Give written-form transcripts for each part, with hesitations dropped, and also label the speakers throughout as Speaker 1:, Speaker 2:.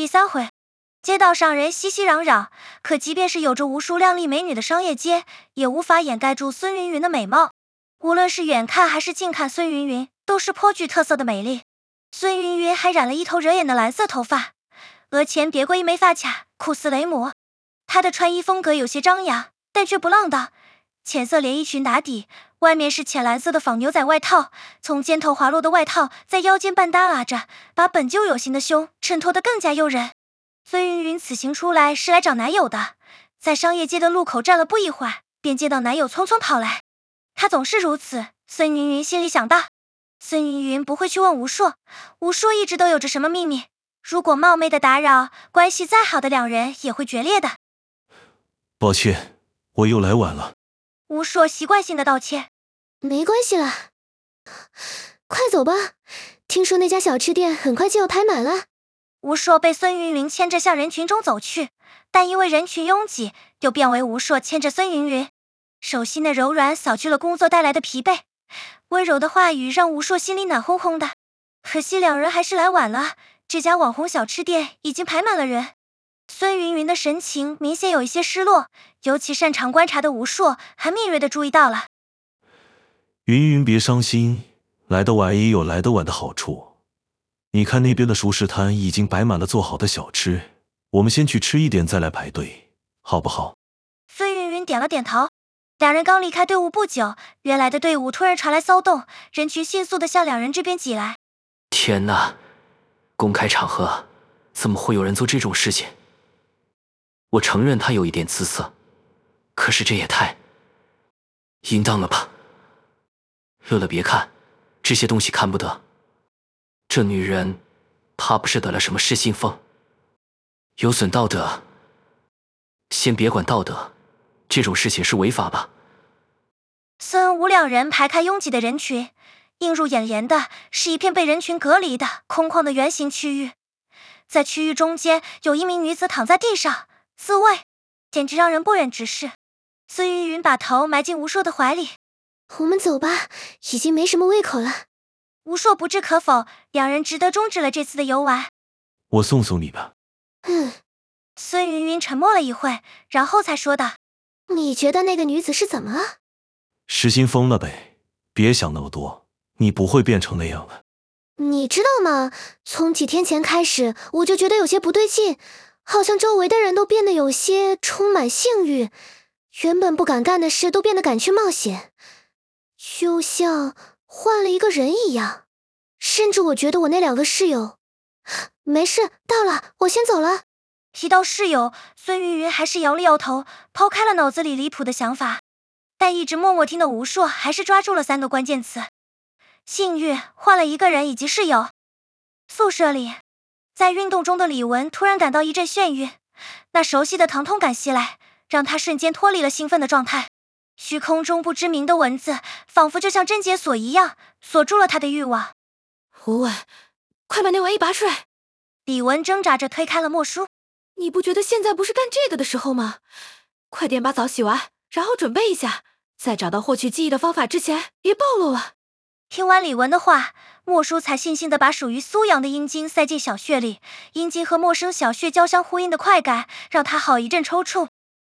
Speaker 1: 第3回。街道上人熙熙攘攘，可即便是有着无数靓丽美女的商业街，也无法掩盖住孙云云的美貌。无论是远看还是近看，孙云云都是颇具特色的美丽。孙云云还染了一头惹眼的蓝色头发，额前别过一枚发卡，酷似雷姆。她的穿衣风格有些张扬，但却不浪荡。浅色连衣裙打底，外面是浅蓝色的仿牛仔外套，从肩头滑落的外套在腰间半耷拉着，把本就有型的胸衬托得更加诱人。孙云云此行出来是来找男友的，在商业街的路口站了不一会儿，便见到男友匆匆跑来。他总是如此，孙云云心里想到。孙云云不会去问吴硕，吴硕一直都有着什么秘密，如果冒昧的打扰，关系再好的两人也会决裂的。
Speaker 2: 抱歉，我又来晚了。
Speaker 1: 吴硕习惯性的道歉。
Speaker 3: 没关系啦，快走吧，听说那家小吃店很快就要排满了。
Speaker 1: 吴硕被孙云云牵着向人群中走去，但因为人群拥挤，又变为吴硕牵着孙云云。手心的柔软扫去了工作带来的疲惫，温柔的话语让吴硕心里暖烘烘的。可惜两人还是来晚了，这家网红小吃店已经排满了人。孙云云的神情明显有一些失落，尤其擅长观察的吴硕还敏锐地注意到了。
Speaker 2: 云云别伤心，来得晚也有来得晚的好处。你看那边的熟食摊已经摆满了做好的小吃，我们先去吃一点再来排队，好不好？
Speaker 1: 孙云云点了点头。两人刚离开队伍不久，原来的队伍突然传来骚动，人群迅速地向两人这边挤来。
Speaker 4: 天哪，公开场合怎么会有人做这种事情？我承认他有一点姿色，可是这也太淫荡了吧。乐乐别看，这些东西看不得。这女人怕不是得了什么失心疯，有损道德。先别管道德，这种事情是违法吧？
Speaker 1: 孙吴两人排开拥挤的人群，映入眼帘的是一片被人群隔离的空旷的圆形区域。在区域中间有一名女子躺在地上自慰，简直让人不忍直视。孙云云把头埋进吴硕的怀里。
Speaker 3: 我们走吧，已经没什么胃口了。
Speaker 1: 吴硕不置可否，两人只得终止了这次的游玩。
Speaker 2: 我送送你吧。
Speaker 1: 孙云云沉默了一会，然后才说道：
Speaker 3: 你觉得那个女子是怎么了？
Speaker 2: 失心疯了呗，别想那么多，你不会变成那样的。
Speaker 3: 你知道吗？从几天前开始，我就觉得有些不对劲，好像周围的人都变得有些充满性欲，原本不敢干的事都变得敢去冒险，就像换了一个人一样。甚至我觉得我那2个室友……没事，到了，我先走了。
Speaker 1: 提到室友，孙云云还是摇了摇头，抛开了脑子里离谱的想法。但一直默默听的吴硕还是抓住了3个关键词：性欲、换了一个人以及室友。宿舍里，在运动中的李文突然感到一阵眩晕，那熟悉的疼痛感袭来，让他瞬间脱离了兴奋的状态。虚空中不知名的文字仿佛就像贞洁锁一样，锁住了他的欲望。
Speaker 5: 吴伟，快把那玩意拔出来！
Speaker 1: 李文挣扎着推开了莫叔。
Speaker 5: 你不觉得现在不是干这个的时候吗？快点把澡洗完，然后准备一下，在找到获取记忆的方法之前，别暴露了。
Speaker 1: 听完李文的话，莫叔才悻悻地把属于苏阳的阴茎塞进小穴里，阴茎和陌生小穴交相呼应的快感，让他好一阵抽搐。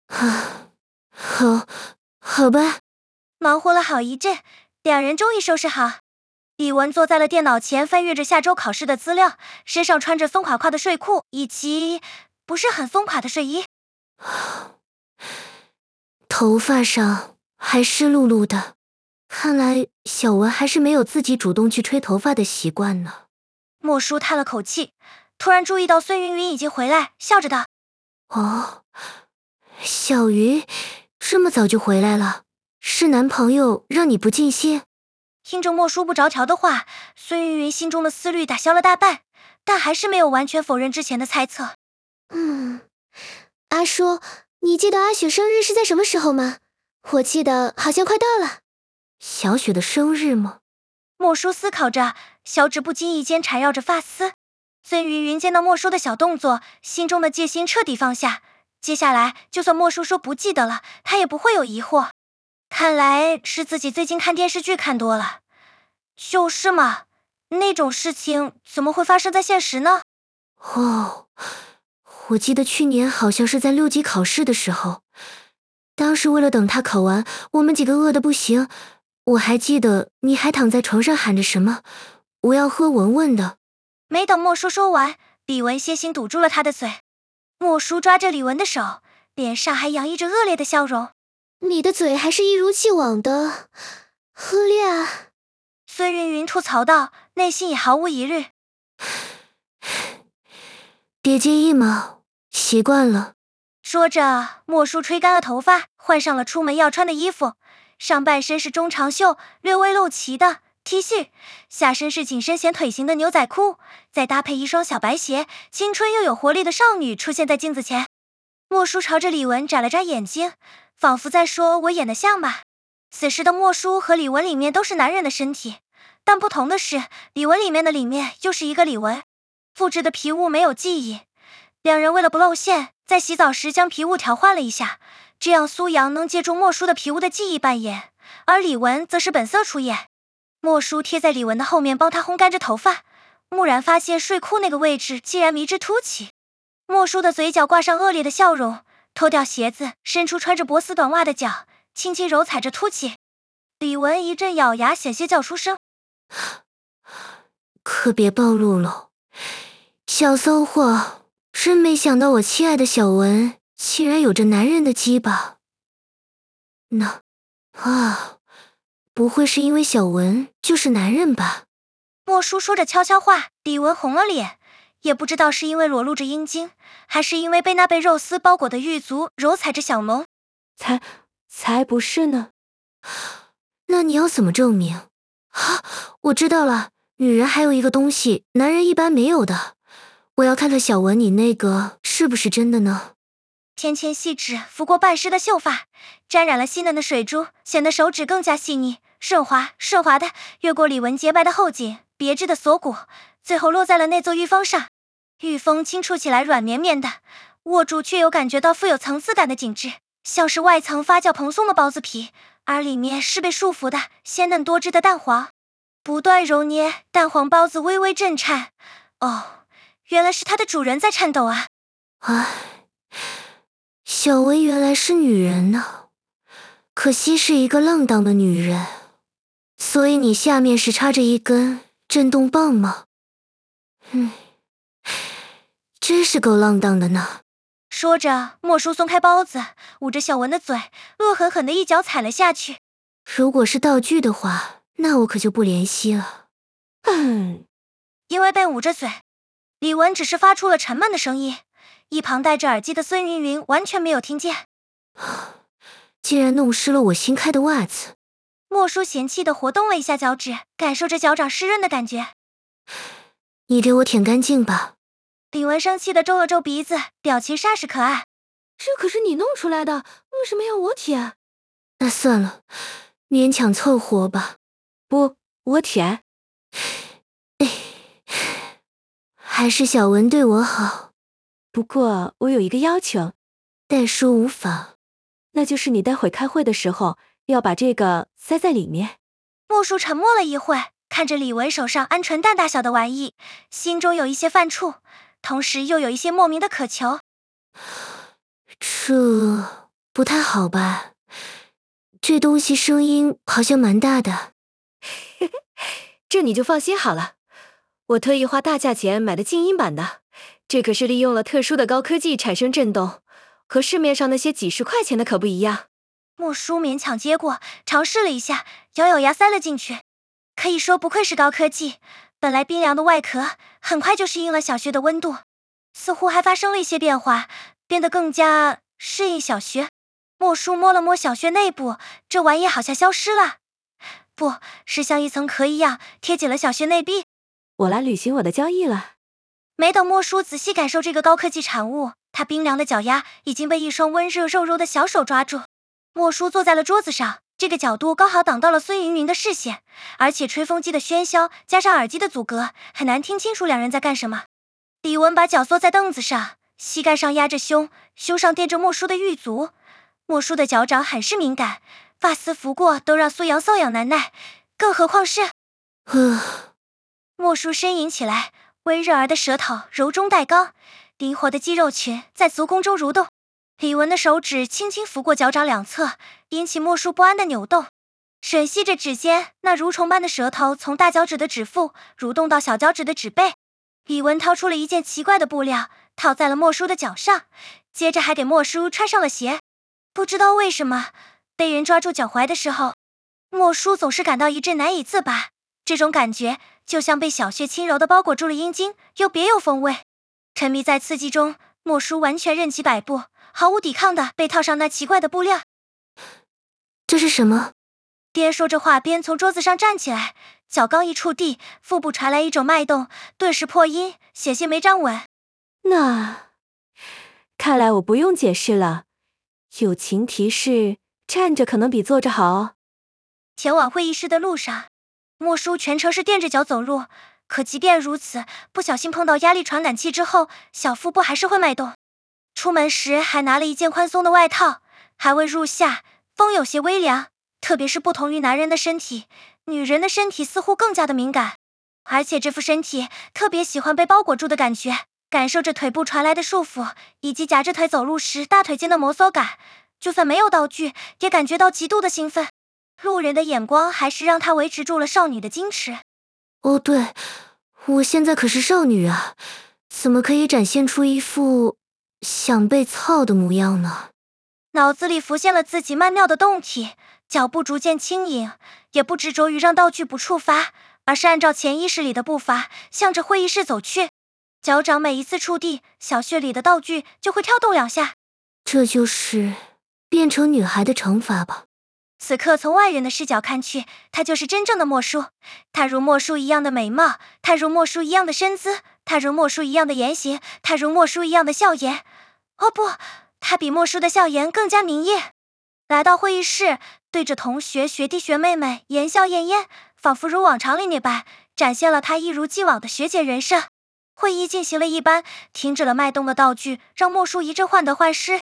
Speaker 3: 好吧。
Speaker 1: 忙活了好一阵，两人终于收拾好。李文坐在了电脑前，翻阅着下周考试的资料，身上穿着松垮垮的睡裤以及不是很松垮的睡衣。
Speaker 3: 头发上还湿漉漉的，看来小文还是没有自己主动去吹头发的习惯呢。
Speaker 1: 莫叔叹了口气，突然注意到孙云云已经回来，笑着道：
Speaker 3: 哦，小鱼这么早就回来了，是男朋友让你不尽兴？
Speaker 1: 听着莫叔不着调的话，孙云云心中的思虑打消了大半，但还是没有完全否认之前的猜测。
Speaker 3: 阿叔，你记得阿雪生日是在什么时候吗？我记得好像快到了。小雪的生日吗？
Speaker 1: 莫叔思考着，小指不经意间缠绕着发丝。孙云云见到莫叔的小动作，心中的戒心彻底放下。接下来，就算莫叔说不记得了，他也不会有疑惑。看来是自己最近看电视剧看多了。就是嘛，那种事情怎么会发生在现实呢？
Speaker 3: 我记得去年好像是在6级考试的时候，当时为了等他考完，我们几个饿得不行。我还记得你还躺在床上喊着什么，我要喝文文的。
Speaker 1: 没等莫叔说完，李文楔形堵住了他的嘴。莫叔抓着李文的手，脸上还洋溢着恶劣的笑容。
Speaker 3: 你的嘴还是一如既往的恶劣啊！
Speaker 1: 孙云云吐槽道，内心也毫无疑虑。
Speaker 3: 别介意嘛，习惯了。
Speaker 1: 说着，莫叔吹干了头发，换上了出门要穿的衣服，上半身是中长袖略微露脐的 T 恤，下身是紧身显腿型的牛仔裤，再搭配一双小白鞋，青春又有活力的少女出现在镜子前。莫叔朝着李文眨了眨眼睛，仿佛在说，我演得像吧。此时的莫叔和李文里面都是男人的身体，但不同的是，李文里面的里面又是一个李文。复制的皮物没有记忆，两人为了不露馅，在洗澡时将皮物调换了一下，这样苏阳能借助莫叔的皮物的记忆扮演，而李文则是本色出演。莫叔贴在李文的后面帮他烘干着头发，蓦然发现睡裤那个位置竟然迷之凸起。莫叔的嘴角挂上恶劣的笑容，脱掉鞋子，伸出穿着薄丝短袜的脚，轻轻揉踩着凸起。李文一阵咬牙，险些叫出声。
Speaker 3: 可别暴露了，小骚货，真没想到我亲爱的小文竟然有着男人的鸡巴。不会是因为小文就是男人吧？
Speaker 1: 莫叔说着悄悄话，李文红了脸，也不知道是因为裸露着阴茎，还是因为被那被肉丝包裹的玉足揉踩着小萌。
Speaker 5: 才不是呢。
Speaker 3: 那你要怎么证明？我知道了，女人还有一个东西，男人一般没有的。我要看看小文你那个是不是真的呢？
Speaker 1: 纤纤细指拂过半湿的秀发，沾染了细嫩的水珠，显得手指更加细腻，顺滑的越过李文洁白的后颈，别致的锁骨，最后落在了那座玉峰上。玉峰轻触起来软绵绵的，握住却又感觉到富有层次感的紧致，像是外层发酵蓬松的包子皮，而里面是被束缚的鲜嫩多汁的蛋黄。不断揉捏，蛋黄包子微微震颤。哦，原来是它的主人在颤抖啊！
Speaker 3: 小文原来是女人呢，可惜是一个浪荡的女人。所以你下面是插着一根震动棒吗？真是够浪荡的呢。
Speaker 1: 说着，莫叔松开包子，捂着小文的嘴，恶狠狠地一脚踩了下去。
Speaker 3: 如果是道具的话，那我可就不怜惜了。
Speaker 1: 因为被捂着嘴，李文只是发出了沉闷的声音，一旁戴着耳机的孙云云完全没有听见。
Speaker 3: 竟然弄湿了我新开的袜子。
Speaker 1: 莫叔嫌弃地活动了一下脚趾，感受着脚掌湿润的感觉。
Speaker 3: 你给我舔干净吧。
Speaker 1: 李文生气地皱了皱鼻子，表情煞是可爱。
Speaker 5: 这可是你弄出来的，为什么要我舔？
Speaker 3: 那算了，勉强凑合吧。
Speaker 5: 不，我舔。
Speaker 3: 还是小文对我好。
Speaker 5: 不过我有一个要求。
Speaker 3: 代说无妨。
Speaker 5: 那就是你待会开会的时候，要把这个塞在里面。
Speaker 1: 莫叔沉默了一会，看着李文手上鹌鹑蛋大小的玩意，心中有一些犯怵，同时又有一些莫名的渴求。
Speaker 3: 这不太好吧？这东西声音好像蛮大的。
Speaker 5: 这你就放心好了，我特意花大价钱买的静音版的，这可是利用了特殊的高科技产生震动，和市面上那些几十块钱的可不一样。
Speaker 1: 莫叔勉强接过，尝试了一下，咬咬牙塞了进去。可以说不愧是高科技，本来冰凉的外壳很快就适应了小穴的温度，似乎还发生了一些变化，变得更加适应小穴。莫叔摸了摸小穴内部，这玩意好像消失了，不是像一层壳一样贴紧了小穴内壁。
Speaker 5: 我来履行我的交易了。
Speaker 1: 没等莫叔仔细感受这个高科技产物，他冰凉的脚丫已经被一双温热肉柔的小手抓住。莫叔坐在了桌子上，这个角度刚好挡到了孙云云的视线，而且吹风机的喧嚣加上耳机的阻隔，很难听清楚两人在干什么。李文把脚缩在凳子上，膝盖上压着胸，胸上垫着莫叔的玉足。莫叔的脚掌很是敏感，发丝拂过都让苏阳瘙痒难耐，更何况是……莫叔呻吟起来，温热儿的舌头柔中带刚， 灵活的肌肉群在足弓中蠕动。李文的手指轻轻拂过脚掌两侧，引起莫叔不安的扭动。吮吸着指尖，那蠕虫般的舌头从大脚趾的指腹蠕动到小脚趾的指背。李文掏出了一件奇怪的布料，套在了莫叔的脚上，接着还给莫叔穿上了鞋。不知道为什么，被人抓住脚踝的时候，莫叔总是感到一阵难以自拔。这种感觉就像被小穴轻柔地包裹住了阴茎，又别有风味。沉迷在刺激中，莫叔完全任其摆布，毫无抵抗地被套上那奇怪的布料。
Speaker 3: 这是什么？
Speaker 1: 边说着话边从桌子上站起来，脚刚一触地，腹部传来一种脉动，顿时破音，险些没站稳。
Speaker 5: 那看来我不用解释了，友情提示，站着可能比坐着好哦。
Speaker 1: 前往会议室的路上，莫叔全程是垫着脚走路，可即便如此，不小心碰到压力传感器之后，小腹部还是会脉动。出门时还拿了一件宽松的外套，还未入夏，风有些微凉，特别是不同于男人的身体，女人的身体似乎更加的敏感，而且这副身体特别喜欢被包裹住的感觉，感受着腿部传来的束缚，以及夹着腿走路时大腿间的摩挲感，就算没有道具，也感觉到极度的兴奋。路人的眼光还是让她维持住了少女的矜持。
Speaker 3: 哦对，我现在可是少女啊，怎么可以展现出一副想被操的模样呢？
Speaker 1: 脑子里浮现了自己曼妙的动体，脚步逐渐轻盈，也不执着于让道具不触发，而是按照潜意识里的步伐向着会议室走去。脚掌每一次触地，小穴里的道具就会跳动两下。
Speaker 3: 这就是变成女孩的惩罚吧。
Speaker 1: 此刻从外人的视角看去，她就是真正的莫叔。她如莫叔一样的美貌，她如莫叔一样的身姿，她如莫叔一样的言行，她如莫叔一样的笑颜。哦不，她比莫叔的笑颜更加明艳。来到会议室，对着同学、学弟、学妹们言笑晏晏，仿佛如往常里那般，展现了她一如既往的学姐人设。会议进行了一般，停止了脉动的道具，让莫叔一阵患得患失。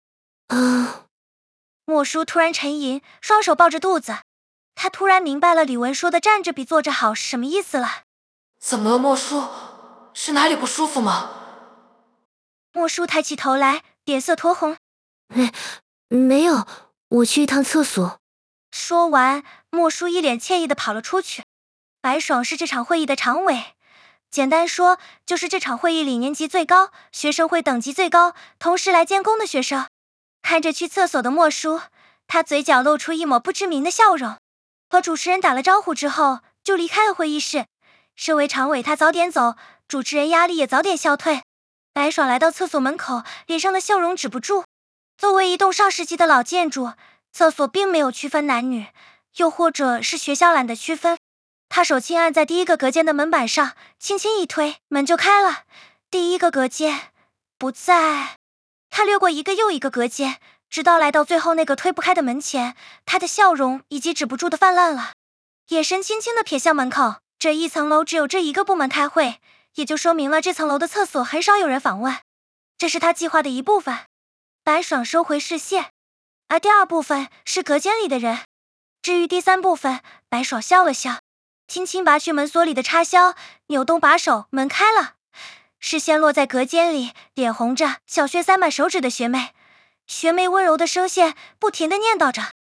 Speaker 1: 莫叔突然沉吟，双手抱着肚子。他突然明白了李文说的站着比坐着好是什么意思了。
Speaker 6: 怎么了，莫叔？是哪里不舒服吗？
Speaker 1: 莫叔抬起头来，脸色酡红。
Speaker 3: 没有，我去一趟厕所。
Speaker 1: 说完，莫叔一脸歉意地跑了出去。白爽是这场会议的常委，简单说，就是这场会议里年级最高、学生会等级最高，同时来监工的学生。看着去厕所的莫叔，他嘴角露出一抹不知名的笑容。和主持人打了招呼之后，就离开了会议室。身为常委，他早点走，主持人压力也早点消退。白爽来到厕所门口，脸上的笑容止不住。作为一栋上世纪的老建筑，厕所并没有区分男女，又或者是学校懒得区分。他手轻按在第一个隔间的门板上，轻轻一推，门就开了。第一个隔间不在。他掠过一个又一个隔间，直到来到最后那个推不开的门前，他的笑容已经止不住的泛滥了。眼神轻轻的瞥向门口，这一层楼只有这一个部门开会，也就说明了这层楼的厕所很少有人访问，这是他计划的一部分。白爽收回视线，而第二部分是隔间里的人。至于第三部分，白爽笑了笑，轻轻拔去门锁里的插销，扭动把手，门开了。视线落在隔间里，脸红着，小穴塞满手指的学妹。学妹温柔的声线不停地念叨着：“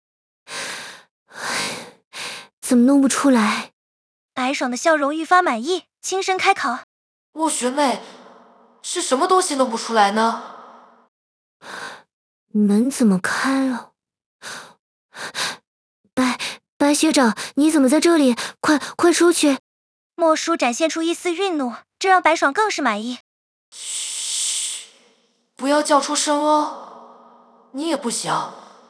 Speaker 3: 怎么弄不出来？”
Speaker 1: 白爽的笑容愈发满意，轻声开口：“
Speaker 6: 莫学妹，是什么东西弄不出来呢？”
Speaker 3: 门怎么开了？白学长，你怎么在这里？快出去！
Speaker 1: 莫叔展现出一丝愠怒，这让白爽更是满意。
Speaker 6: 嘘，不要叫出声哦，你也不行。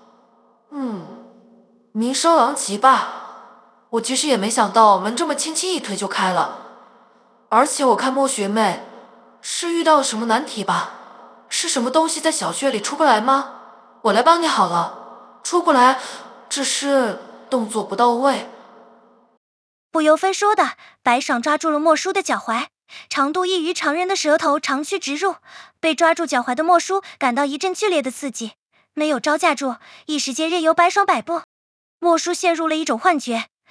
Speaker 6: 明声狼藉吧。我其实也没想到门这么轻轻一推就开了，而且我看莫学妹是遇到了什么难题吧？是什么东西在小穴里出不来吗？我来帮你好了，出不来只是动作不到位。
Speaker 1: 不由分说的，白爽抓住了莫叔的脚踝，长度异于常人的舌头长驱直入，被抓住脚踝的莫叔感到一阵剧烈的刺激，没有招架住，一时间任由白爽摆布。莫叔陷入了一种幻觉，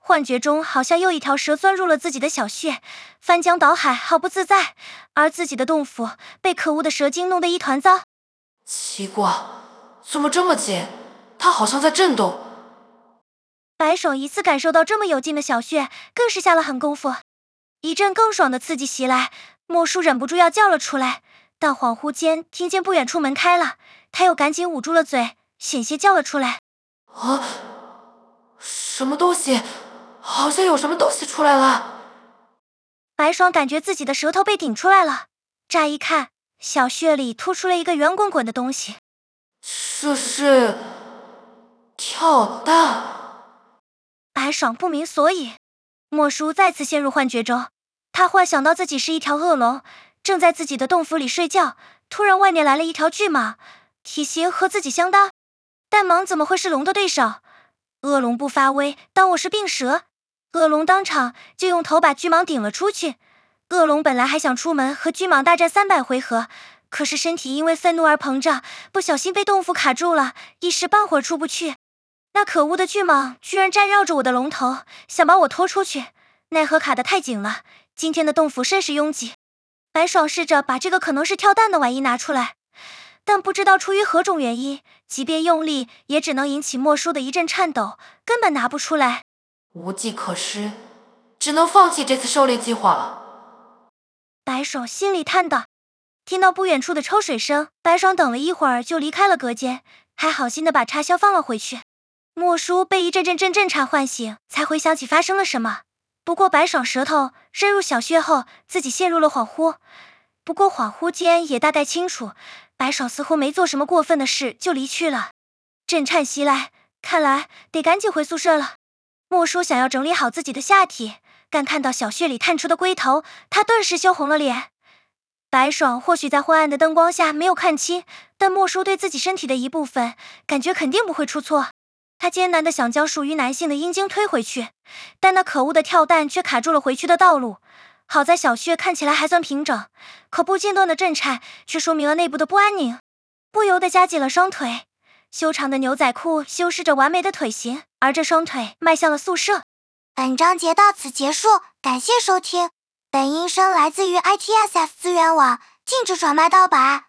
Speaker 1: 幻觉中好像又一条蛇钻入了自己的小穴，翻江倒海，毫不自在，而自己的洞府被可恶的蛇精弄得一团糟。
Speaker 6: 奇怪，怎么这么紧？它好像在震动。
Speaker 1: 白爽一次感受到这么有劲的小穴，更是下了狠功夫。一阵更爽的刺激袭来，莫叔忍不住要叫了出来，但恍惚间听见不远处门开了，他又赶紧捂住了嘴，险些叫了出来。
Speaker 6: 啊！什么东西？好像有什么东西出来了。
Speaker 1: 白爽感觉自己的舌头被顶出来了，乍一看，小穴里突出了一个圆滚滚的东西。
Speaker 6: 这是跳蛋。
Speaker 1: 白爽不明所以，莫叔再次陷入幻觉中。他幻想到自己是一条恶龙，正在自己的洞府里睡觉，突然外面来了一条巨蟒，体型和自己相当，但蟒怎么会是龙的对手？恶龙不发威，当我是病蛇。恶龙当场就用头把巨蟒顶了出去。恶龙本来还想出门和巨蟒大战300回合，可是身体因为愤怒而膨胀，不小心被洞府卡住了，一时半会儿出不去。那可恶的巨蟒居然站绕着我的龙头，想把我拖出去，奈何卡得太紧了，今天的洞府甚是拥挤。白爽试着把这个可能是跳蛋的玩意拿出来，但不知道出于何种原因，即便用力也只能引起莫叔的一阵颤抖，根本拿不出来。
Speaker 6: 无计可施，只能放弃这次狩猎计划了。
Speaker 1: 白爽心里叹道。听到不远处的抽水声，白爽等了一会儿就离开了隔间，还好心的把插销放了回去。莫叔被一阵阵颤唤醒，才回想起发生了什么。不过白爽舌头深入小穴后，自己陷入了恍惚。不过恍惚间也大概清楚，白爽似乎没做什么过分的事就离去了。震颤袭来，看来得赶紧回宿舍了。莫叔想要整理好自己的下体，但看到小穴里探出的龟头，他顿时羞红了脸。白爽或许在昏暗的灯光下没有看清，但莫叔对自己身体的一部分，感觉肯定不会出错。他艰难地想将属于男性的阴茎推回去，但那可恶的跳蛋却卡住了回去的道路。好在小穴看起来还算平整，可不间断的震颤却说明了内部的不安宁，不由得夹紧了双腿。修长的牛仔裤修饰着完美的腿型，而这双腿迈向了宿舍。
Speaker 7: 本章节到此结束，感谢收听。本音声来自于ITSF 资源网，禁止转卖盗版。